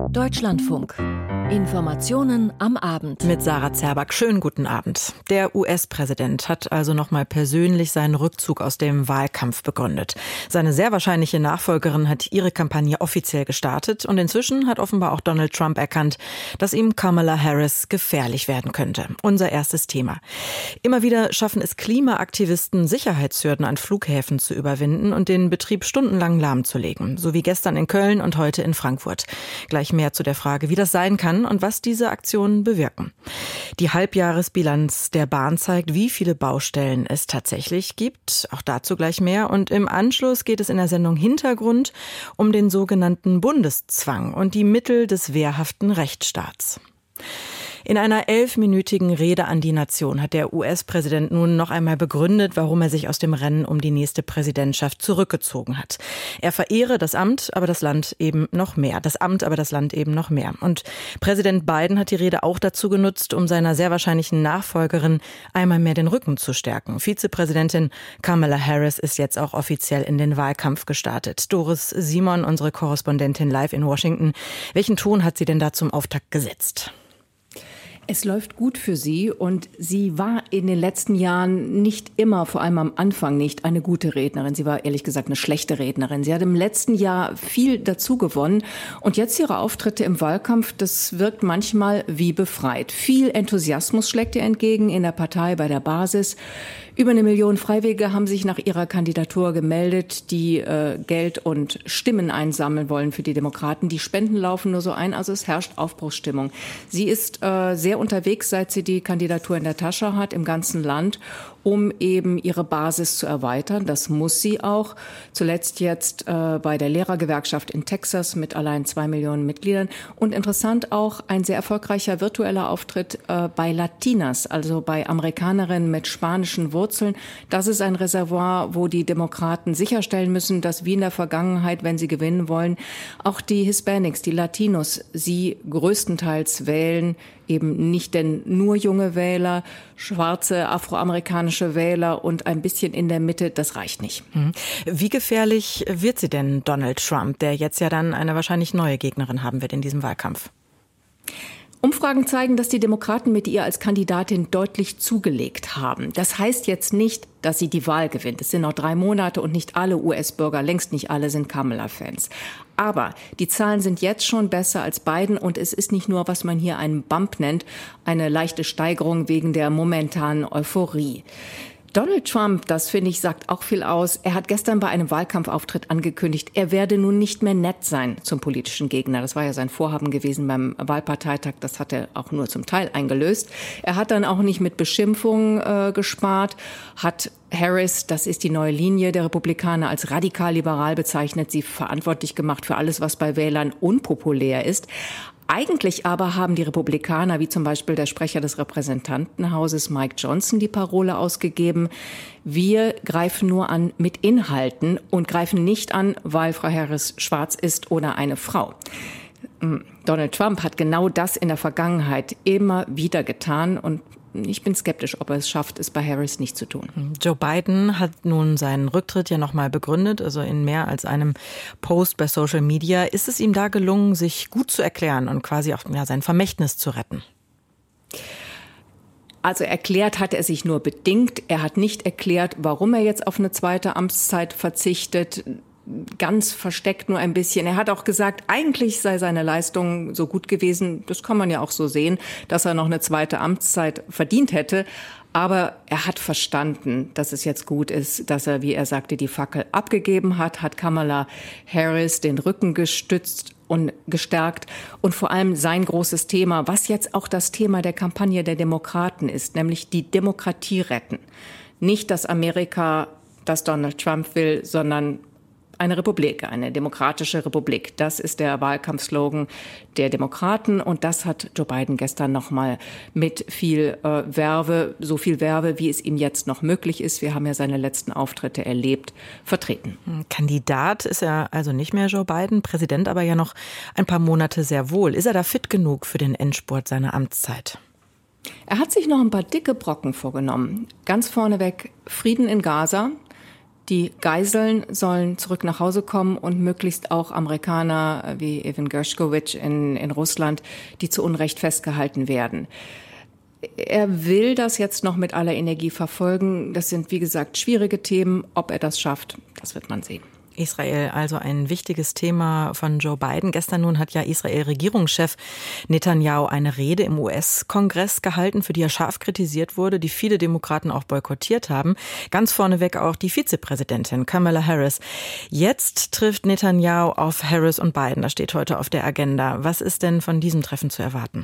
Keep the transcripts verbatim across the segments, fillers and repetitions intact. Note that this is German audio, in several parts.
Deutschlandfunk. Informationen am Abend. Mit Sarah Zerback. Schönen guten Abend. Der U S-Präsident hat also nochmal persönlich seinen Rückzug aus dem Wahlkampf begründet. Seine sehr wahrscheinliche Nachfolgerin hat ihre Kampagne offiziell gestartet und inzwischen hat offenbar auch Donald Trump erkannt, dass ihm Kamala Harris gefährlich werden könnte. Unser erstes Thema. Immer wieder schaffen es Klimaaktivisten, Sicherheitshürden an Flughäfen zu überwinden und den Betrieb stundenlang lahmzulegen. So wie gestern in Köln und heute in Frankfurt. Gleich mehr zu der Frage, wie das sein kann und was diese Aktionen bewirken. Die Halbjahresbilanz der Bahn zeigt, wie viele Baustellen es tatsächlich gibt. Auch dazu gleich mehr. Und im Anschluss geht es in der Sendung Hintergrund um den sogenannten Bundeszwang und die Mittel des wehrhaften Rechtsstaats. In einer elfminütigen Rede an die Nation hat der U S-Präsident nun noch einmal begründet, warum er sich aus dem Rennen um die nächste Präsidentschaft zurückgezogen hat. Er verehre das Amt, aber das Land eben noch mehr. Das Amt, aber das Land eben noch mehr. Und Präsident Biden hat die Rede auch dazu genutzt, um seiner sehr wahrscheinlichen Nachfolgerin einmal mehr den Rücken zu stärken. Vizepräsidentin Kamala Harris ist jetzt auch offiziell in den Wahlkampf gestartet. Doris Simon, unsere Korrespondentin live in Washington. Welchen Ton hat sie denn da zum Auftakt gesetzt? Es läuft gut für sie und sie war in den letzten Jahren nicht immer, vor allem am Anfang nicht, eine gute Rednerin. Sie war ehrlich gesagt eine schlechte Rednerin. Sie hat im letzten Jahr viel dazu gewonnen und jetzt ihre Auftritte im Wahlkampf, das wirkt manchmal wie befreit. Viel Enthusiasmus schlägt ihr entgegen in der Partei, bei der Basis. Über eine Million Freiwillige haben sich nach ihrer Kandidatur gemeldet, die äh, Geld und Stimmen einsammeln wollen für die Demokraten. Die Spenden laufen nur so ein, also es herrscht Aufbruchsstimmung. Sie ist äh, sehr unterwegs, seit sie die Kandidatur in der Tasche hat, im ganzen Land, um eben ihre Basis zu erweitern. Das muss sie auch. Zuletzt jetzt äh, bei der Lehrergewerkschaft in Texas mit allein zwei Millionen Mitgliedern. Und interessant auch ein sehr erfolgreicher virtueller Auftritt äh, bei Latinas, also bei Amerikanerinnen mit spanischen Wurzeln. Das ist ein Reservoir, wo die Demokraten sicherstellen müssen, dass wie in der Vergangenheit, wenn sie gewinnen wollen, auch die Hispanics, die Latinos, sie größtenteils wählen, eben nicht denn nur junge Wähler, schwarze, afroamerikanische Wähler und ein bisschen in der Mitte, das reicht nicht. Wie gefährlich wird sie denn Donald Trump, der jetzt ja dann eine wahrscheinlich neue Gegnerin haben wird in diesem Wahlkampf? Umfragen zeigen, dass die Demokraten mit ihr als Kandidatin deutlich zugelegt haben. Das heißt jetzt nicht, dass sie die Wahl gewinnt. Es sind noch drei Monate und nicht alle U S-Bürger, längst nicht alle sind Kamala-Fans. Aber die Zahlen sind jetzt schon besser als Biden und es ist nicht nur, was man hier einen Bump nennt, eine leichte Steigerung wegen der momentanen Euphorie. Donald Trump, das finde ich, sagt auch viel aus. Er hat gestern bei einem Wahlkampfauftritt angekündigt, er werde nun nicht mehr nett sein zum politischen Gegner. Das war ja sein Vorhaben gewesen beim Wahlparteitag. Das hat er auch nur zum Teil eingelöst. Er hat dann auch nicht mit Beschimpfungen äh, gespart, hat Harris, das ist die neue Linie der Republikaner, als radikal-liberal bezeichnet, sie verantwortlich gemacht für alles, was bei Wählern unpopulär ist. Eigentlich aber haben die Republikaner, wie zum Beispiel der Sprecher des Repräsentantenhauses Mike Johnson, die Parole ausgegeben: Wir greifen nur an mit Inhalten und greifen nicht an, weil Frau Harris schwarz ist oder eine Frau. Donald Trump hat genau das in der Vergangenheit immer wieder getan und ich bin skeptisch, ob er es schafft, es bei Harris nicht zu tun. Joe Biden hat nun seinen Rücktritt ja nochmal begründet, also in mehr als einem Post bei Social Media. Ist es ihm da gelungen, sich gut zu erklären und quasi auch ja, sein Vermächtnis zu retten? Also erklärt hat er sich nur bedingt. Er hat nicht erklärt, warum er jetzt auf eine zweite Amtszeit verzichtet. Ganz versteckt nur ein bisschen. Er hat auch gesagt, eigentlich sei seine Leistung so gut gewesen, das kann man ja auch so sehen, dass er noch eine zweite Amtszeit verdient hätte. Aber er hat verstanden, dass es jetzt gut ist, dass er, wie er sagte, die Fackel abgegeben hat, hat Kamala Harris den Rücken gestützt und gestärkt. Und vor allem sein großes Thema, was jetzt auch das Thema der Kampagne der Demokraten ist, nämlich die Demokratie retten. Nicht das Amerika, das Donald Trump will, sondern eine Republik, eine demokratische Republik. Das ist der Wahlkampfslogan der Demokraten und das hat Joe Biden gestern nochmal mit viel äh, Werbe, so viel Werbe, wie es ihm jetzt noch möglich ist, wir haben ja seine letzten Auftritte erlebt, vertreten. Kandidat ist er also nicht mehr, Joe Biden, Präsident aber ja noch ein paar Monate sehr wohl. Ist er da fit genug für den Endspurt seiner Amtszeit? Er hat sich noch ein paar dicke Brocken vorgenommen. Ganz vorneweg Frieden in Gaza. Die Geiseln sollen zurück nach Hause kommen und möglichst auch Amerikaner wie Evan Gershkovich in, in Russland, die zu Unrecht festgehalten werden. Er will das jetzt noch mit aller Energie verfolgen. Das sind, wie gesagt, schwierige Themen. Ob er das schafft, das wird man sehen. Israel, also ein wichtiges Thema von Joe Biden. Gestern nun hat ja Israel-Regierungschef Netanyahu eine Rede im U S-Kongress gehalten, für die er scharf kritisiert wurde, die viele Demokraten auch boykottiert haben. Ganz vorneweg auch die Vizepräsidentin Kamala Harris. Jetzt trifft Netanyahu auf Harris und Biden. Das steht heute auf der Agenda. Was ist denn von diesem Treffen zu erwarten?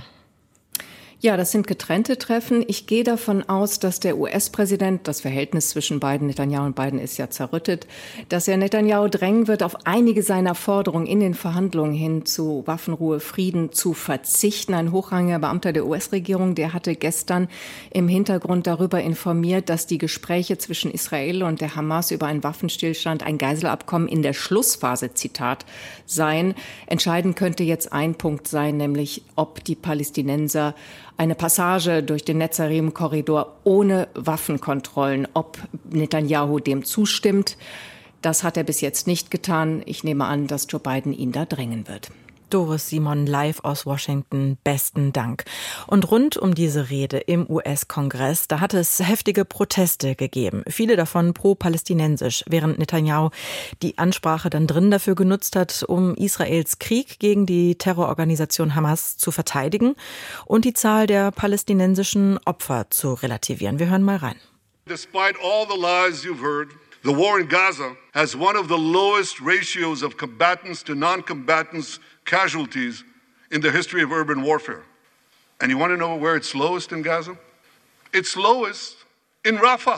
Ja, das sind getrennte Treffen. Ich gehe davon aus, dass der U S-Präsident, das Verhältnis zwischen Biden, Netanyahu und Biden ist ja zerrüttet, dass er Netanyahu drängen wird, auf einige seiner Forderungen in den Verhandlungen hin zu Waffenruhe, Frieden zu verzichten. Ein hochrangiger Beamter der U S-Regierung, der hatte gestern im Hintergrund darüber informiert, dass die Gespräche zwischen Israel und der Hamas über einen Waffenstillstand, ein Geiselabkommen in der Schlussphase, Zitat, seien. Entscheidend könnte jetzt ein Punkt sein, nämlich ob die Palästinenser eine Passage durch den Netzarim-Korridor ohne Waffenkontrollen, ob Netanyahu dem zustimmt. Das hat er bis jetzt nicht getan. Ich nehme an, dass Joe Biden ihn da drängen wird. Doris Simon live aus Washington, besten Dank. Und rund um diese Rede im U S-Kongress, da hat es heftige Proteste gegeben. Viele davon pro-palästinensisch, während Netanyahu die Ansprache dann drin dafür genutzt hat, um Israels Krieg gegen die Terrororganisation Hamas zu verteidigen und die Zahl der palästinensischen Opfer zu relativieren. Wir hören mal rein. Despite all the lies you've heard, the war in Gaza has one of the lowest ratios of combatants to non-combatants casualties in the history of urban warfare. And you want to know where it's lowest in Gaza? It's lowest in Rafah.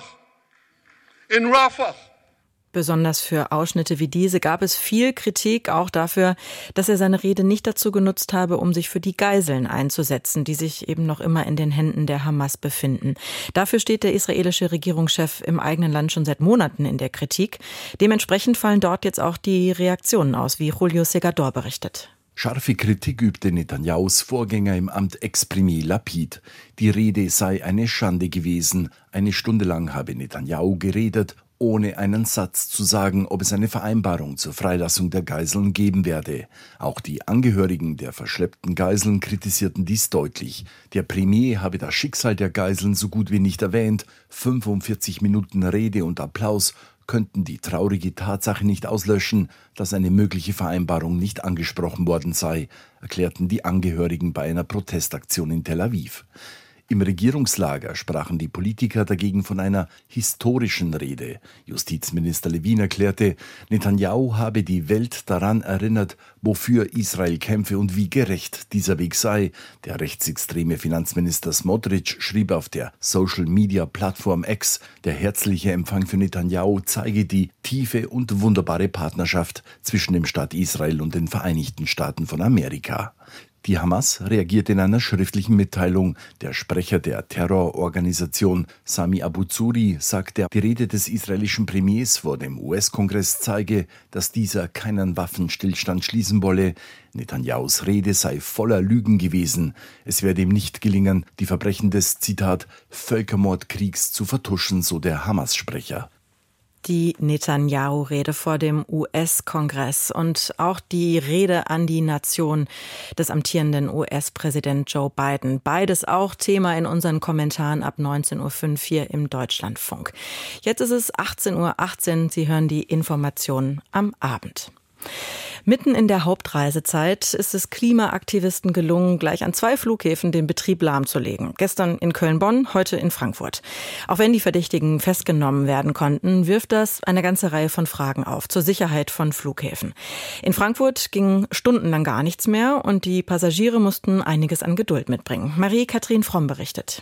In Rafah. Besonders für Ausschnitte wie diese gab es viel Kritik, auch dafür, dass er seine Rede nicht dazu genutzt habe, um sich für die Geiseln einzusetzen, die sich eben noch immer in den Händen der Hamas befinden. Dafür steht der israelische Regierungschef im eigenen Land schon seit Monaten in der Kritik. Dementsprechend fallen dort jetzt auch die Reaktionen aus, wie Julio Segador berichtet. Scharfe Kritik übte Netanyahus Vorgänger im Amt Ex-Premier Lapid. Die Rede sei eine Schande gewesen. Eine Stunde lang habe Netanyahu geredet, ohne einen Satz zu sagen, ob es eine Vereinbarung zur Freilassung der Geiseln geben werde. Auch die Angehörigen der verschleppten Geiseln kritisierten dies deutlich. Der Premier habe das Schicksal der Geiseln so gut wie nicht erwähnt. fünfundvierzig Minuten Rede und Applaus könnten die traurige Tatsache nicht auslöschen, dass eine mögliche Vereinbarung nicht angesprochen worden sei, erklärten die Angehörigen bei einer Protestaktion in Tel Aviv. Im Regierungslager sprachen die Politiker dagegen von einer historischen Rede. Justizminister Levin erklärte, Netanyahu habe die Welt daran erinnert, wofür Israel kämpfe und wie gerecht dieser Weg sei. Der rechtsextreme Finanzminister Smotrich schrieb auf der Social-Media-Plattform X, der herzliche Empfang für Netanyahu zeige die tiefe und wunderbare Partnerschaft zwischen dem Staat Israel und den Vereinigten Staaten von Amerika. Die Hamas reagierte in einer schriftlichen Mitteilung. Der Sprecher der Terrororganisation Sami Abu Zuri sagte, die Rede des israelischen Premiers vor dem U S-Kongress zeige, dass dieser keinen Waffenstillstand schließen wolle. Netanyahus Rede sei voller Lügen gewesen. Es werde ihm nicht gelingen, die Verbrechen des, Zitat, Völkermordkriegs zu vertuschen, so der Hamas-Sprecher. Die Netanyahu-Rede vor dem U S-Kongress und auch die Rede an die Nation des amtierenden U S-Präsidenten Joe Biden. Beides auch Thema in unseren Kommentaren ab neunzehn Uhr fünf hier im Deutschlandfunk. Jetzt ist es achtzehn Uhr achtzehn. Sie hören die Informationen am Abend. Mitten in der Hauptreisezeit ist es Klimaaktivisten gelungen, gleich an zwei Flughäfen den Betrieb lahmzulegen. Gestern in Köln-Bonn, heute in Frankfurt. Auch wenn die Verdächtigen festgenommen werden konnten, wirft das eine ganze Reihe von Fragen auf zur Sicherheit von Flughäfen. In Frankfurt ging stundenlang gar nichts mehr und die Passagiere mussten einiges an Geduld mitbringen. Marie-Kathrin Fromm berichtet.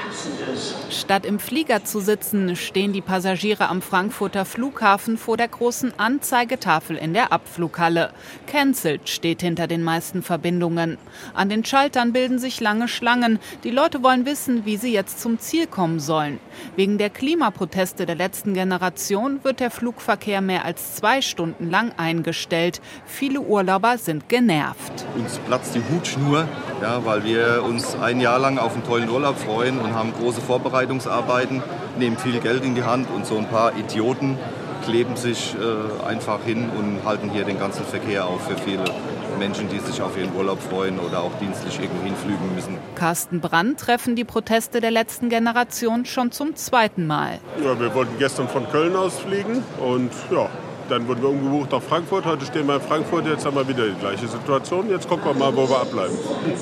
Statt im Flieger zu sitzen, stehen die Passagiere am Frankfurter Flughafen vor der großen Anzeigetafel in der Abflughalle. Cancelled steht hinter den meisten Verbindungen. An den Schaltern bilden sich lange Schlangen. Die Leute wollen wissen, wie sie jetzt zum Ziel kommen sollen. Wegen der Klimaproteste der letzten Generation wird der Flugverkehr mehr als zwei Stunden lang eingestellt. Viele Urlauber sind genervt. Uns platzt die Hutschnur, ja, weil wir uns ein Jahr lang auf einen tollen Urlaub freuen und haben große Vorbereitungsarbeiten, nehmen viel Geld in die Hand und so ein paar Idioten kleben sich äh, einfach hin und halten hier den ganzen Verkehr auf für viele Menschen, die sich auf ihren Urlaub freuen oder auch dienstlich irgendwo hinfliegen müssen. Carsten Brandt treffen die Proteste der letzten Generation schon zum zweiten Mal. Ja, wir wollten gestern von Köln aus fliegen und ja, dann wurden wir umgebucht nach Frankfurt. Heute stehen wir in Frankfurt, jetzt haben wir wieder die gleiche Situation. Jetzt gucken wir mal, wo wir abbleiben.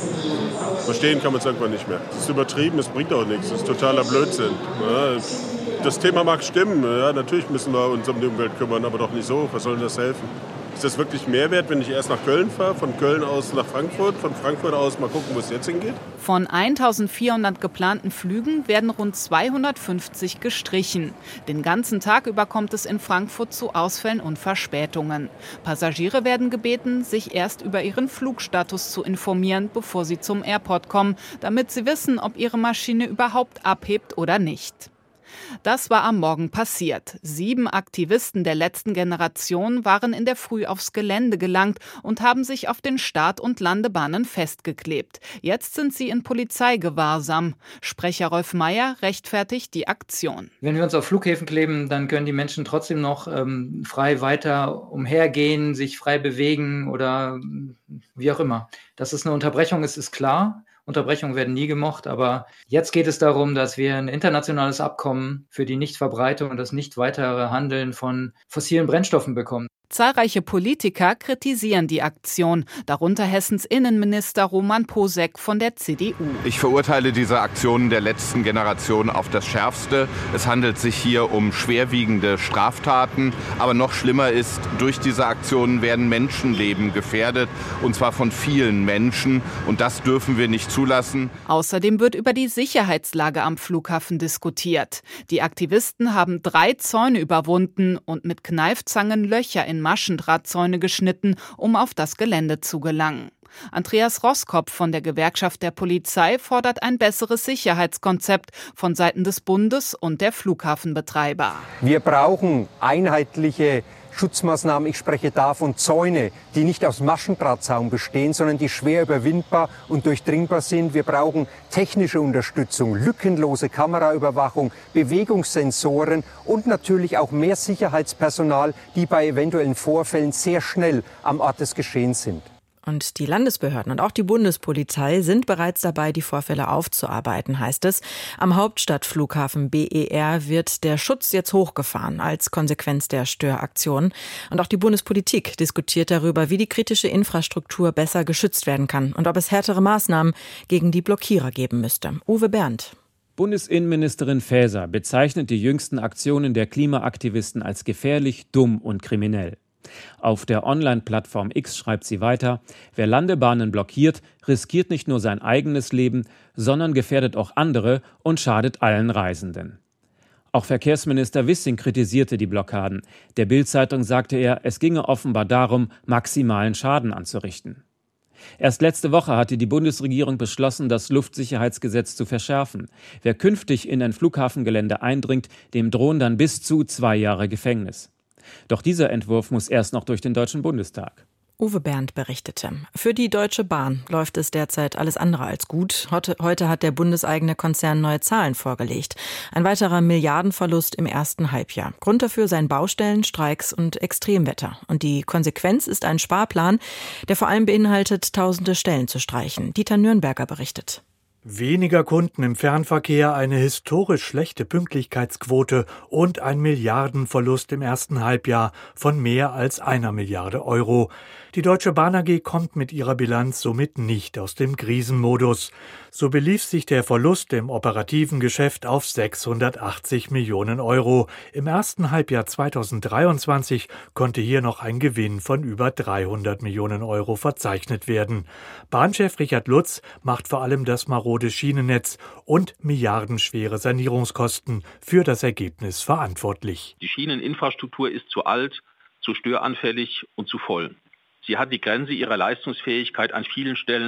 Verstehen kann man es irgendwann nicht mehr. Es ist übertrieben, es bringt auch nichts. Es ist totaler Blödsinn. Ja, das Thema mag stimmen. Ja, natürlich müssen wir uns um die Umwelt kümmern, aber doch nicht so. Was soll denn das helfen? Ist das wirklich Mehrwert, wenn ich erst nach Köln fahre, von Köln aus nach Frankfurt, von Frankfurt aus mal gucken, wo es jetzt hingeht? Von eintausendvierhundert geplanten Flügen werden rund zweihundertfünfzig gestrichen. Den ganzen Tag über kommt es in Frankfurt zu Ausfällen und Verspätungen. Passagiere werden gebeten, sich erst über ihren Flugstatus zu informieren, bevor sie zum Airport kommen, damit sie wissen, ob ihre Maschine überhaupt abhebt oder nicht. Das war am Morgen passiert. Sieben Aktivisten der letzten Generation waren in der Früh aufs Gelände gelangt und haben sich auf den Start- und Landebahnen festgeklebt. Jetzt sind sie in Polizeigewahrsam. Sprecher Rolf Meyer rechtfertigt die Aktion. Wenn wir uns auf Flughäfen kleben, dann können die Menschen trotzdem noch ähm, frei weiter umhergehen, sich frei bewegen oder wie auch immer. Dass es eine Unterbrechung ist, ist klar. Unterbrechungen werden nie gemocht, aber jetzt geht es darum, dass wir ein internationales Abkommen für die Nichtverbreitung und das nicht weitere Handeln von fossilen Brennstoffen bekommen. Zahlreiche Politiker kritisieren die Aktion, darunter Hessens Innenminister Roman Posek von der C D U. Ich verurteile diese Aktionen der letzten Generation auf das Schärfste. Es handelt sich hier um schwerwiegende Straftaten. Aber noch schlimmer ist, durch diese Aktionen werden Menschenleben gefährdet, und zwar von vielen Menschen. Und das dürfen wir nicht zulassen. Außerdem wird über die Sicherheitslage am Flughafen diskutiert. Die Aktivisten haben drei Zäune überwunden und mit Kneifzangen Löcher in Maschendrahtzäune geschnitten, um auf das Gelände zu gelangen. Andreas Roskopf von der Gewerkschaft der Polizei fordert ein besseres Sicherheitskonzept von Seiten des Bundes und der Flughafenbetreiber. Wir brauchen einheitliche Schutzmaßnahmen. Ich spreche da von Zäune, die nicht aus Maschendrahtzaun bestehen, sondern die schwer überwindbar und durchdringbar sind. Wir brauchen technische Unterstützung, lückenlose Kameraüberwachung, Bewegungssensoren und natürlich auch mehr Sicherheitspersonal, die bei eventuellen Vorfällen sehr schnell am Ort des Geschehens sind. Und die Landesbehörden und auch die Bundespolizei sind bereits dabei, die Vorfälle aufzuarbeiten, heißt es. Am Hauptstadtflughafen B E R wird der Schutz jetzt hochgefahren als Konsequenz der Störaktion. Und auch die Bundespolitik diskutiert darüber, wie die kritische Infrastruktur besser geschützt werden kann und ob es härtere Maßnahmen gegen die Blockierer geben müsste. Uwe Bernd. Bundesinnenministerin Faeser bezeichnet die jüngsten Aktionen der Klimaaktivisten als gefährlich, dumm und kriminell. Auf der Online-Plattform X schreibt sie weiter: Wer Landebahnen blockiert, riskiert nicht nur sein eigenes Leben, sondern gefährdet auch andere und schadet allen Reisenden. Auch Verkehrsminister Wissing kritisierte die Blockaden. Der Bild-Zeitung sagte er, es ginge offenbar darum, maximalen Schaden anzurichten. Erst letzte Woche hatte die Bundesregierung beschlossen, das Luftsicherheitsgesetz zu verschärfen. Wer künftig in ein Flughafengelände eindringt, dem drohen dann bis zu zwei Jahre Gefängnis. Doch dieser Entwurf muss erst noch durch den Deutschen Bundestag. Uwe Bernd berichtete. Für die Deutsche Bahn läuft es derzeit alles andere als gut. Heute, heute hat der bundeseigene Konzern neue Zahlen vorgelegt. Ein weiterer Milliardenverlust im ersten Halbjahr. Grund dafür seien Baustellen, Streiks und Extremwetter. Und die Konsequenz ist ein Sparplan, der vor allem beinhaltet, tausende Stellen zu streichen. Dieter Nürnberger berichtet. Weniger Kunden im Fernverkehr, eine historisch schlechte Pünktlichkeitsquote und ein Milliardenverlust im ersten Halbjahr von mehr als einer Milliarde Euro. Die Deutsche Bahn A G kommt mit ihrer Bilanz somit nicht aus dem Krisenmodus. So belief sich der Verlust im operativen Geschäft auf sechshundertachtzig Millionen Euro. Im ersten Halbjahr zweitausenddreiundzwanzig konnte hier noch ein Gewinn von über dreihundert Millionen Euro verzeichnet werden. Bahnchef Richard Lutz macht vor allem das marode Schienennetz und milliardenschwere Sanierungskosten für das Ergebnis verantwortlich. Die Schieneninfrastruktur ist zu alt, zu störanfällig und zu voll. Sie hat die Grenze ihrer Leistungsfähigkeit an vielen Stellen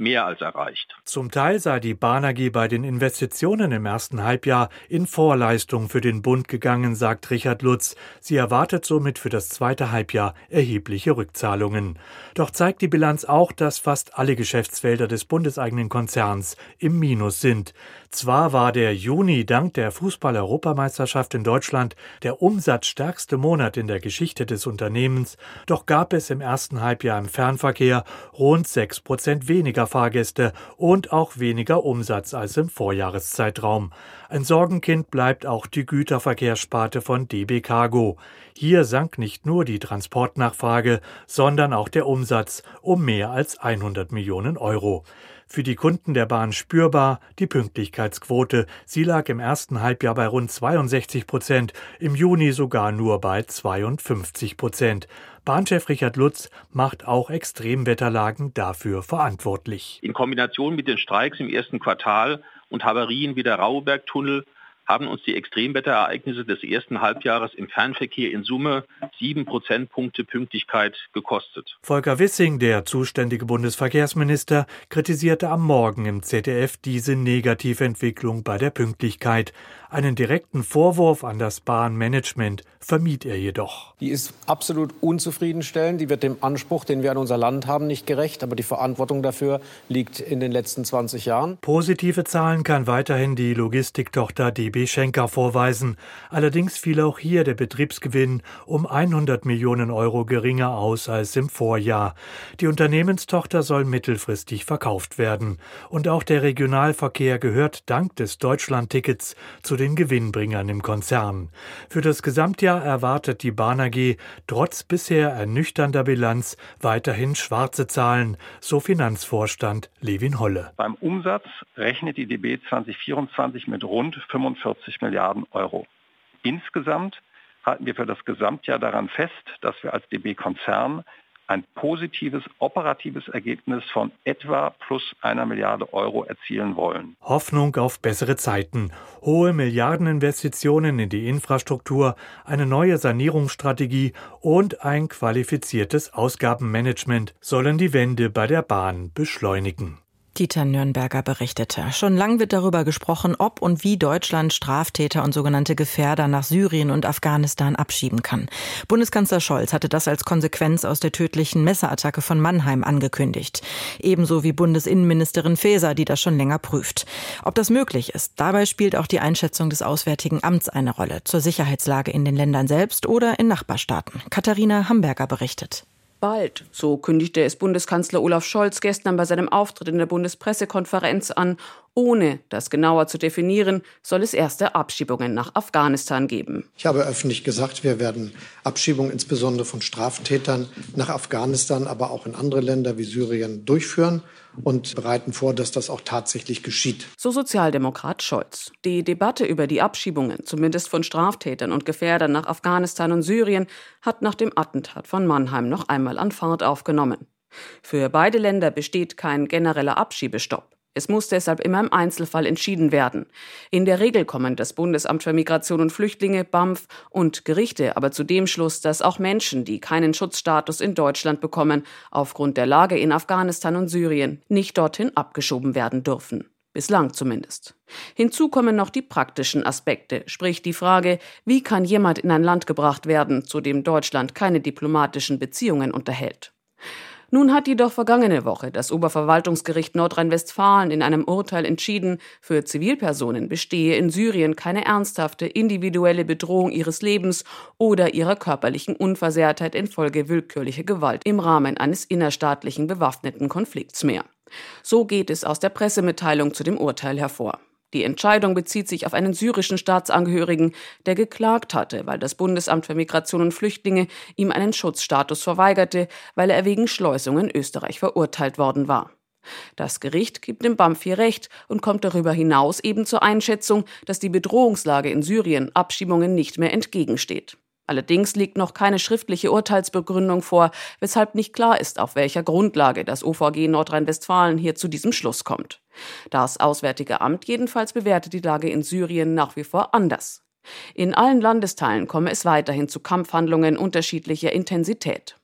mehr als erreicht. Zum Teil sei die Bahn A G bei den Investitionen im ersten Halbjahr in Vorleistung für den Bund gegangen, sagt Richard Lutz. Sie erwartet somit für das zweite Halbjahr erhebliche Rückzahlungen. Doch zeigt die Bilanz auch, dass fast alle Geschäftsfelder des bundeseigenen Konzerns im Minus sind. Zwar war der Juni dank der Fußball-Europameisterschaft in Deutschland der umsatzstärkste Monat in der Geschichte des Unternehmens, doch gab es im ersten Halbjahr im Fernverkehr rund sechs Prozent weniger Fahrgäste und auch weniger Umsatz als im Vorjahreszeitraum. Ein Sorgenkind bleibt auch die Güterverkehrssparte von D B Cargo. Hier sank nicht nur die Transportnachfrage, sondern auch der Umsatz um mehr als hundert Millionen Euro. Für die Kunden der Bahn spürbar die Pünktlichkeitsquote. Sie lag im ersten Halbjahr bei rund zweiundsechzig Prozent, im Juni sogar nur bei zweiundfünfzig Prozent. Bahnchef Richard Lutz macht auch Extremwetterlagen dafür verantwortlich. In Kombination mit den Streiks im ersten Quartal und Havarien wie der Rauheberg-Tunnel haben uns die Extremwetterereignisse des ersten Halbjahres im Fernverkehr in Summe sieben Prozentpunkte Pünktlichkeit gekostet. Volker Wissing, der zuständige Bundesverkehrsminister, kritisierte am Morgen im Z D F diese Negativentwicklung bei der Pünktlichkeit. Einen direkten Vorwurf an das Bahnmanagement vermied er jedoch. Die ist absolut unzufriedenstellend. Die wird dem Anspruch, den wir an unser Land haben, nicht gerecht. Aber die Verantwortung dafür liegt in den letzten zwanzig Jahren. Positive Zahlen kann weiterhin die Logistiktochter D B Schenker vorweisen. Allerdings fiel auch hier der Betriebsgewinn um hundert Millionen Euro geringer aus als im Vorjahr. Die Unternehmenstochter soll mittelfristig verkauft werden. Und auch der Regionalverkehr gehört dank des Deutschlandtickets zu den Gewinnbringern im Konzern. Für das Gesamtjahr erwartet die Bahn A G trotz bisher ernüchternder Bilanz weiterhin schwarze Zahlen, so Finanzvorstand Levin Holle. Beim Umsatz rechnet die D B zwanzig vierundzwanzig mit rund fünfundvierzig Milliarden Euro. Insgesamt halten wir für das Gesamtjahr daran fest, dass wir als D B-Konzern ein positives operatives Ergebnis von etwa plus einer Milliarde Euro erzielen wollen. Hoffnung auf bessere Zeiten, hohe Milliardeninvestitionen in die Infrastruktur, eine neue Sanierungsstrategie und ein qualifiziertes Ausgabenmanagement sollen die Wende bei der Bahn beschleunigen. Dieter Nürnberger berichtete. Schon lang wird darüber gesprochen, ob und wie Deutschland Straftäter und sogenannte Gefährder nach Syrien und Afghanistan abschieben kann. Bundeskanzler Scholz hatte das als Konsequenz aus der tödlichen Messerattacke von Mannheim angekündigt. Ebenso wie Bundesinnenministerin Faeser, die das schon länger prüft. Ob das möglich ist, dabei spielt auch die Einschätzung des Auswärtigen Amts eine Rolle zur Sicherheitslage in den Ländern selbst oder in Nachbarstaaten. Katharina Hamberger berichtet. Bald, so kündigte es Bundeskanzler Olaf Scholz gestern bei seinem Auftritt in der Bundespressekonferenz an. Ohne das genauer zu definieren, soll es erste Abschiebungen nach Afghanistan geben. Ich habe öffentlich gesagt, wir werden Abschiebungen insbesondere von Straftätern nach Afghanistan, aber auch in andere Länder wie Syrien durchführen und bereiten vor, dass das auch tatsächlich geschieht. So Sozialdemokrat Scholz. Die Debatte über die Abschiebungen, zumindest von Straftätern und Gefährdern nach Afghanistan und Syrien, hat nach dem Attentat von Mannheim noch einmal an Fahrt aufgenommen. Für beide Länder besteht kein genereller Abschiebestopp. Es muss deshalb immer im Einzelfall entschieden werden. In der Regel kommen das Bundesamt für Migration und Flüchtlinge, B A M F, und Gerichte aber zu dem Schluss, dass auch Menschen, die keinen Schutzstatus in Deutschland bekommen, aufgrund der Lage in Afghanistan und Syrien nicht dorthin abgeschoben werden dürfen. Bislang zumindest. Hinzu kommen noch die praktischen Aspekte, sprich die Frage, wie kann jemand in ein Land gebracht werden, zu dem Deutschland keine diplomatischen Beziehungen unterhält. Nun hat jedoch vergangene Woche das Oberverwaltungsgericht Nordrhein-Westfalen in einem Urteil entschieden, für Zivilpersonen bestehe in Syrien keine ernsthafte individuelle Bedrohung ihres Lebens oder ihrer körperlichen Unversehrtheit infolge willkürlicher Gewalt im Rahmen eines innerstaatlichen bewaffneten Konflikts mehr. So geht es aus der Pressemitteilung zu dem Urteil hervor. Die Entscheidung bezieht sich auf einen syrischen Staatsangehörigen, der geklagt hatte, weil das Bundesamt für Migration und Flüchtlinge ihm einen Schutzstatus verweigerte, weil er wegen Schleusung in Österreich verurteilt worden war. Das Gericht gibt dem B A M F hier Recht und kommt darüber hinaus eben zur Einschätzung, dass die Bedrohungslage in Syrien Abschiebungen nicht mehr entgegensteht. Allerdings liegt noch keine schriftliche Urteilsbegründung vor, weshalb nicht klar ist, auf welcher Grundlage das O V G Nordrhein-Westfalen hier zu diesem Schluss kommt. Das Auswärtige Amt jedenfalls bewertet die Lage in Syrien nach wie vor anders. In allen Landesteilen komme es weiterhin zu Kampfhandlungen unterschiedlicher Intensität.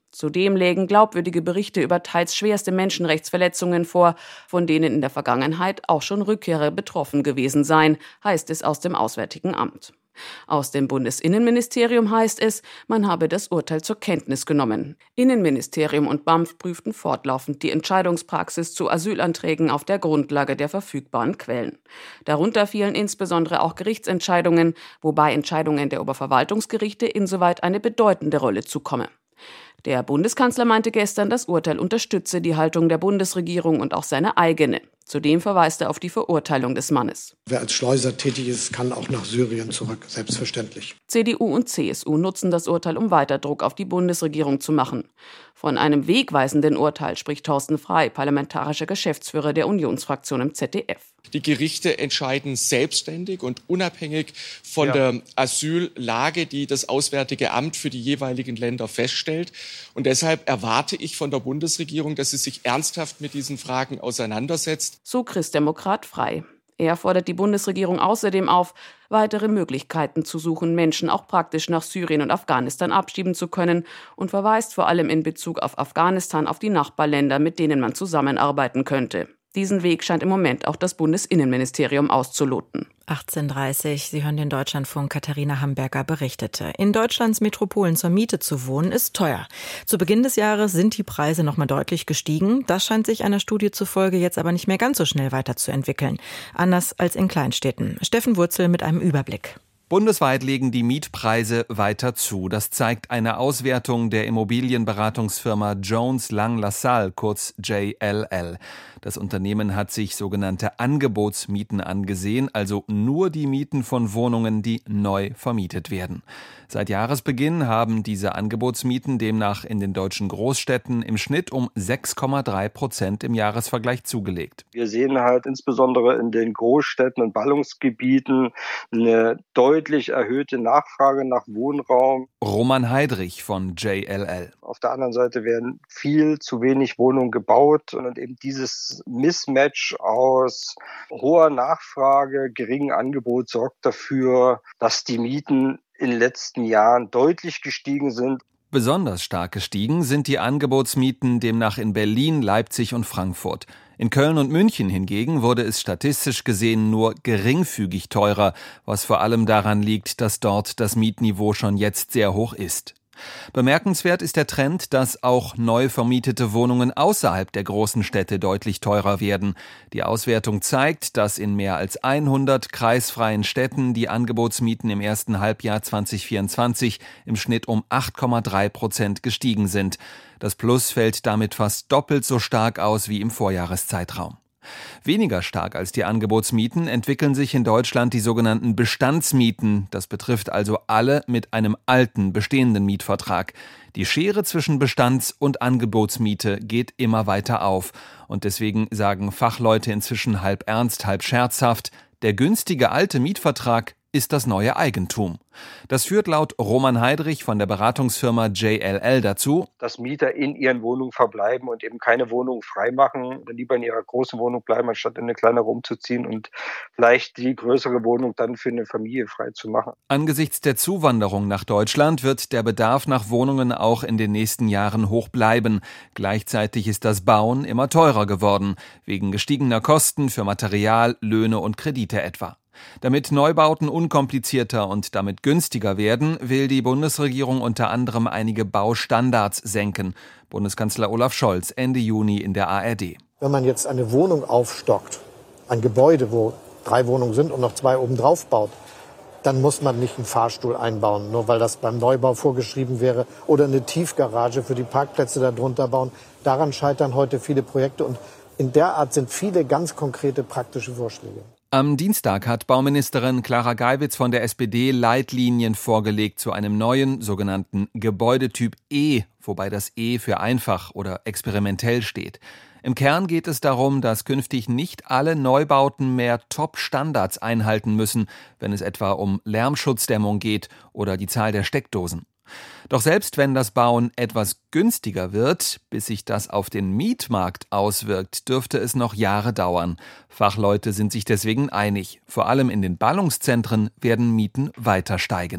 Zudem lägen glaubwürdige Berichte über teils schwerste Menschenrechtsverletzungen vor, von denen in der Vergangenheit auch schon Rückkehrer betroffen gewesen seien, heißt es aus dem Auswärtigen Amt. Aus dem Bundesinnenministerium heißt es, man habe das Urteil zur Kenntnis genommen. Innenministerium und B A M F prüften fortlaufend die Entscheidungspraxis zu Asylanträgen auf der Grundlage der verfügbaren Quellen. Darunter fielen insbesondere auch Gerichtsentscheidungen, wobei Entscheidungen der Oberverwaltungsgerichte insoweit eine bedeutende Rolle zukomme. Der Bundeskanzler meinte gestern, das Urteil unterstütze die Haltung der Bundesregierung und auch seine eigene. Zudem verweist er auf die Verurteilung des Mannes. Wer als Schleuser tätig ist, kann auch nach Syrien zurück, selbstverständlich. C D U und C S U nutzen das Urteil, um weiter Druck auf die Bundesregierung zu machen. Von einem wegweisenden Urteil spricht Thorsten Frey, parlamentarischer Geschäftsführer der Unionsfraktion im Z D F. Die Gerichte entscheiden selbstständig und unabhängig von ja. der Asyllage, die das Auswärtige Amt für die jeweiligen Länder feststellt. Und deshalb erwarte ich von der Bundesregierung, dass sie sich ernsthaft mit diesen Fragen auseinandersetzt. So Christdemokrat Frey. Er fordert die Bundesregierung außerdem auf, weitere Möglichkeiten zu suchen, Menschen auch praktisch nach Syrien und Afghanistan abschieben zu können und verweist vor allem in Bezug auf Afghanistan auf die Nachbarländer, mit denen man zusammenarbeiten könnte. Diesen Weg scheint im Moment auch das Bundesinnenministerium auszuloten. achtzehn Uhr dreißig, Sie hören den Deutschlandfunk, Katharina Hamburger berichtete. In Deutschlands Metropolen zur Miete zu wohnen ist teuer. Zu Beginn des Jahres sind die Preise noch mal deutlich gestiegen. Das scheint sich einer Studie zufolge jetzt aber nicht mehr ganz so schnell weiterzuentwickeln. Anders als in Kleinstädten. Steffen Wurzel mit einem Überblick. Bundesweit legen die Mietpreise weiter zu. Das zeigt eine Auswertung der Immobilienberatungsfirma Jones Lang LaSalle, kurz J L L. Das Unternehmen hat sich sogenannte Angebotsmieten angesehen, also nur die Mieten von Wohnungen, die neu vermietet werden. Seit Jahresbeginn haben diese Angebotsmieten demnach in den deutschen Großstädten im Schnitt um sechs Komma drei Prozent im Jahresvergleich zugelegt. Wir sehen halt insbesondere in den Großstädten und Ballungsgebieten eine deutlich erhöhte Nachfrage nach Wohnraum. Roman Heidrich von J L L. Auf der anderen Seite werden viel zu wenig Wohnungen gebaut und eben dieses Mismatch aus hoher Nachfrage, geringem Angebot sorgt dafür, dass die Mieten in den letzten Jahren deutlich gestiegen sind. Besonders stark gestiegen sind die Angebotsmieten demnach in Berlin, Leipzig und Frankfurt. In Köln und München hingegen wurde es statistisch gesehen nur geringfügig teurer, was vor allem daran liegt, dass dort das Mietniveau schon jetzt sehr hoch ist. Bemerkenswert ist der Trend, dass auch neu vermietete Wohnungen außerhalb der großen Städte deutlich teurer werden. Die Auswertung zeigt, dass in mehr als hundert kreisfreien Städten die Angebotsmieten im ersten Halbjahr zwanzig vierundzwanzig im Schnitt um acht Komma drei Prozent gestiegen sind. Das Plus fällt damit fast doppelt so stark aus wie im Vorjahreszeitraum. Weniger stark als die Angebotsmieten entwickeln sich in Deutschland die sogenannten Bestandsmieten. Das betrifft also alle mit einem alten, bestehenden Mietvertrag. Die Schere zwischen Bestands- und Angebotsmiete geht immer weiter auf. Und deswegen sagen Fachleute inzwischen halb ernst, halb scherzhaft, der günstige alte Mietvertrag ist das neue Eigentum. Das führt laut Roman Heidrich von der Beratungsfirma J L L dazu, dass Mieter in ihren Wohnungen verbleiben und eben keine Wohnung freimachen, lieber in ihrer großen Wohnung bleiben, anstatt in eine kleinere umzuziehen und vielleicht die größere Wohnung dann für eine Familie frei zu machen. Angesichts der Zuwanderung nach Deutschland wird der Bedarf nach Wohnungen auch in den nächsten Jahren hoch bleiben. Gleichzeitig ist das Bauen immer teurer geworden, wegen gestiegener Kosten für Material, Löhne und Kredite etwa. Damit Neubauten unkomplizierter und damit günstiger werden, will die Bundesregierung unter anderem einige Baustandards senken. Bundeskanzler Olaf Scholz Ende Juni in der A R D. Wenn man jetzt eine Wohnung aufstockt, ein Gebäude, wo drei Wohnungen sind und noch zwei obendrauf baut, dann muss man nicht einen Fahrstuhl einbauen, nur weil das beim Neubau vorgeschrieben wäre, oder eine Tiefgarage für die Parkplätze darunter bauen. Daran scheitern heute viele Projekte und in der Art sind viele ganz konkrete praktische Vorschläge. Am Dienstag hat Bauministerin Clara Geiwitz von der S P D Leitlinien vorgelegt zu einem neuen sogenannten Gebäudetyp E, wobei das E für einfach oder experimentell steht. Im Kern geht es darum, dass künftig nicht alle Neubauten mehr Top-Standards einhalten müssen, wenn es etwa um Lärmschutzdämmung geht oder die Zahl der Steckdosen. Doch selbst wenn das Bauen etwas günstiger wird, bis sich das auf den Mietmarkt auswirkt, dürfte es noch Jahre dauern. Fachleute sind sich deswegen einig. Vor allem in den Ballungszentren werden Mieten weiter steigen.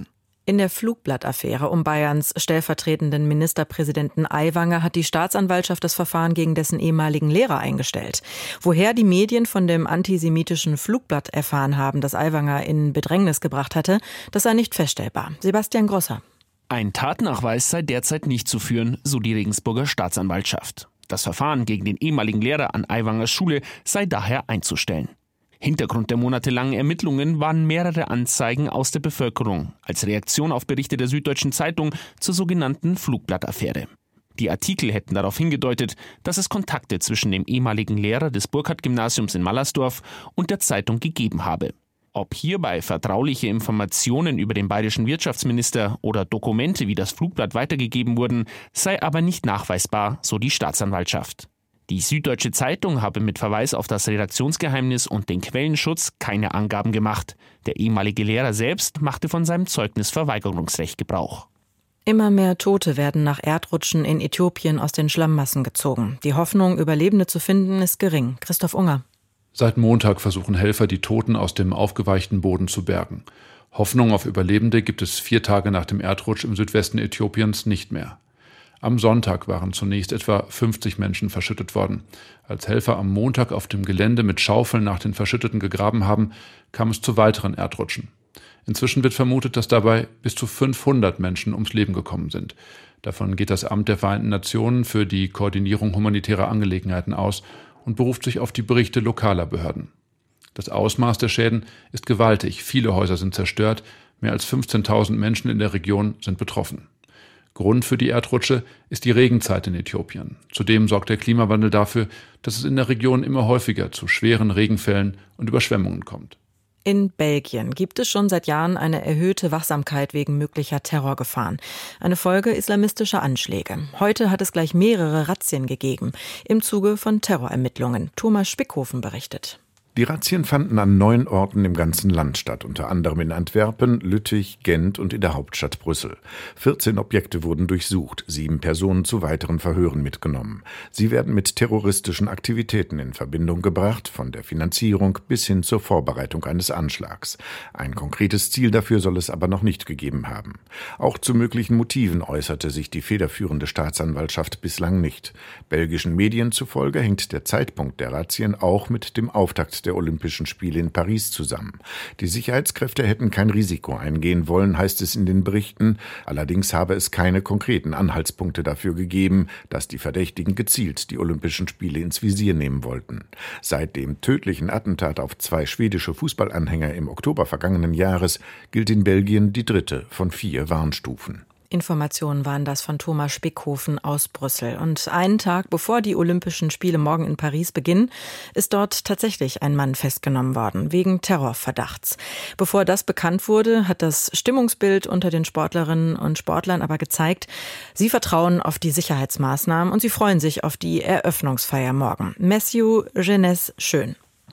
In der Flugblattaffäre um Bayerns stellvertretenden Ministerpräsidenten Aiwanger hat die Staatsanwaltschaft das Verfahren gegen dessen ehemaligen Lehrer eingestellt. Woher die Medien von dem antisemitischen Flugblatt erfahren haben, das Aiwanger in Bedrängnis gebracht hatte, das sei nicht feststellbar. Sebastian Grosser. Ein Tatnachweis sei derzeit nicht zu führen, so die Regensburger Staatsanwaltschaft. Das Verfahren gegen den ehemaligen Lehrer an Aiwangers Schule sei daher einzustellen. Hintergrund der monatelangen Ermittlungen waren mehrere Anzeigen aus der Bevölkerung als Reaktion auf Berichte der Süddeutschen Zeitung zur sogenannten Flugblattaffäre. Die Artikel hätten darauf hingedeutet, dass es Kontakte zwischen dem ehemaligen Lehrer des Burkhardt-Gymnasiums in Mallersdorf und der Zeitung gegeben habe. Ob hierbei vertrauliche Informationen über den bayerischen Wirtschaftsminister oder Dokumente wie das Flugblatt weitergegeben wurden, sei aber nicht nachweisbar, so die Staatsanwaltschaft. Die Süddeutsche Zeitung habe mit Verweis auf das Redaktionsgeheimnis und den Quellenschutz keine Angaben gemacht. Der ehemalige Lehrer selbst machte von seinem Zeugnisverweigerungsrecht Gebrauch. Immer mehr Tote werden nach Erdrutschen in Äthiopien aus den Schlammmassen gezogen. Die Hoffnung, Überlebende zu finden, ist gering. Christoph Unger. Seit Montag versuchen Helfer, die Toten aus dem aufgeweichten Boden zu bergen. Hoffnung auf Überlebende gibt es vier Tage nach dem Erdrutsch im Südwesten Äthiopiens nicht mehr. Am Sonntag waren zunächst etwa fünfzig Menschen verschüttet worden. Als Helfer am Montag auf dem Gelände mit Schaufeln nach den Verschütteten gegraben haben, kam es zu weiteren Erdrutschen. Inzwischen wird vermutet, dass dabei bis zu fünfhundert Menschen ums Leben gekommen sind. Davon geht das Amt der Vereinten Nationen für die Koordinierung humanitärer Angelegenheiten aus und beruft sich auf die Berichte lokaler Behörden. Das Ausmaß der Schäden ist gewaltig. Viele Häuser sind zerstört. Mehr als fünfzehntausend Menschen in der Region sind betroffen. Grund für die Erdrutsche ist die Regenzeit in Äthiopien. Zudem sorgt der Klimawandel dafür, dass es in der Region immer häufiger zu schweren Regenfällen und Überschwemmungen kommt. In Belgien gibt es schon seit Jahren eine erhöhte Wachsamkeit wegen möglicher Terrorgefahren. Eine Folge islamistischer Anschläge. Heute hat es gleich mehrere Razzien gegeben im Zuge von Terrorermittlungen. Thomas Spickhofen berichtet. Die Razzien fanden an neun Orten im ganzen Land statt, unter anderem in Antwerpen, Lüttich, Gent und in der Hauptstadt Brüssel. vierzehn Objekte wurden durchsucht, sieben Personen zu weiteren Verhören mitgenommen. Sie werden mit terroristischen Aktivitäten in Verbindung gebracht, von der Finanzierung bis hin zur Vorbereitung eines Anschlags. Ein konkretes Ziel dafür soll es aber noch nicht gegeben haben. Auch zu möglichen Motiven äußerte sich die federführende Staatsanwaltschaft bislang nicht. Belgischen Medien zufolge hängt der Zeitpunkt der Razzien auch mit dem Auftakt der Olympischen Spiele in Paris zusammen. Die Sicherheitskräfte hätten kein Risiko eingehen wollen, heißt es in den Berichten. Allerdings habe es keine konkreten Anhaltspunkte dafür gegeben, dass die Verdächtigen gezielt die Olympischen Spiele ins Visier nehmen wollten. Seit dem tödlichen Attentat auf zwei schwedische Fußballanhänger im Oktober vergangenen Jahres gilt in Belgien die dritte von vier Warnstufen. Informationen waren das von Thomas Spickhofen aus Brüssel. Und einen Tag bevor die Olympischen Spiele morgen in Paris beginnen, ist dort tatsächlich ein Mann festgenommen worden, wegen Terrorverdachts. Bevor das bekannt wurde, hat das Stimmungsbild unter den Sportlerinnen und Sportlern aber gezeigt, sie vertrauen auf die Sicherheitsmaßnahmen und sie freuen sich auf die Eröffnungsfeier morgen. Matthew Jeunesse-Schön.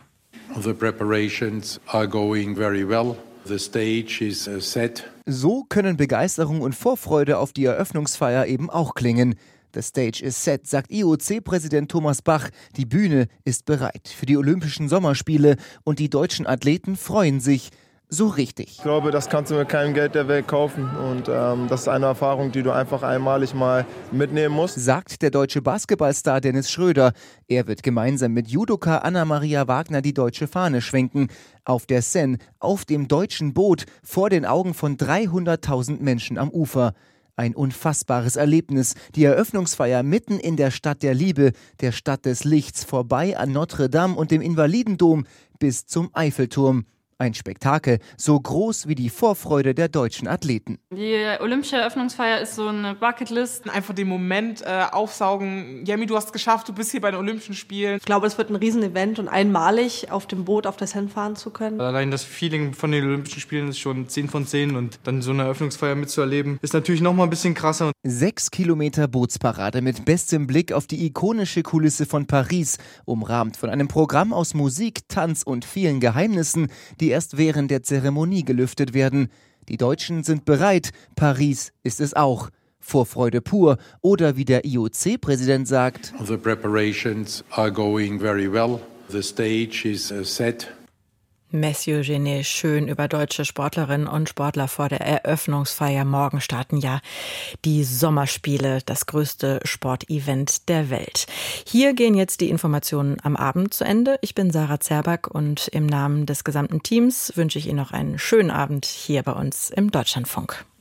The preparations are going very well. The stage is set. So können Begeisterung und Vorfreude auf die Eröffnungsfeier eben auch klingen. The stage is set, sagt I O C-Präsident Thomas Bach. Die Bühne ist bereit für die Olympischen Sommerspiele und die deutschen Athleten freuen sich. So richtig. Ich glaube, das kannst du mit keinem Geld der Welt kaufen. Und ähm, das ist eine Erfahrung, die du einfach einmalig mal mitnehmen musst. Sagt der deutsche Basketballstar Dennis Schröder. Er wird gemeinsam mit Judoka Anna-Maria Wagner die deutsche Fahne schwenken. Auf der Seine, auf dem deutschen Boot, vor den Augen von dreihunderttausend Menschen am Ufer. Ein unfassbares Erlebnis. Die Eröffnungsfeier mitten in der Stadt der Liebe, der Stadt des Lichts, vorbei an Notre Dame und dem Invalidendom bis zum Eiffelturm. Ein Spektakel, so groß wie die Vorfreude der deutschen Athleten. Die Olympische Eröffnungsfeier ist so eine Bucketlist. Einfach den Moment äh, aufsaugen. Yemi, du hast es geschafft, du bist hier bei den Olympischen Spielen. Ich glaube, es wird ein Riesenevent und einmalig auf dem Boot auf der Seine fahren zu können. Allein das Feeling von den Olympischen Spielen ist schon zehn von zehn und dann so eine Eröffnungsfeier mitzuerleben, ist natürlich noch mal ein bisschen krasser. Sechs Kilometer Bootsparade mit bestem Blick auf die ikonische Kulisse von Paris, umrahmt von einem Programm aus Musik, Tanz und vielen Geheimnissen, die erst während der Zeremonie gelüftet werden. Die Deutschen sind bereit, Paris ist es auch. Vorfreude pur oder wie der I O C-Präsident sagt: The preparations are going very well. The stage is set. Mathieu Genet, schön über deutsche Sportlerinnen und Sportler vor der Eröffnungsfeier. Morgen starten ja die Sommerspiele, das größte Sportevent der Welt. Hier gehen jetzt die Informationen am Abend zu Ende. Ich bin Sarah Zerback und im Namen des gesamten Teams wünsche ich Ihnen noch einen schönen Abend hier bei uns im Deutschlandfunk.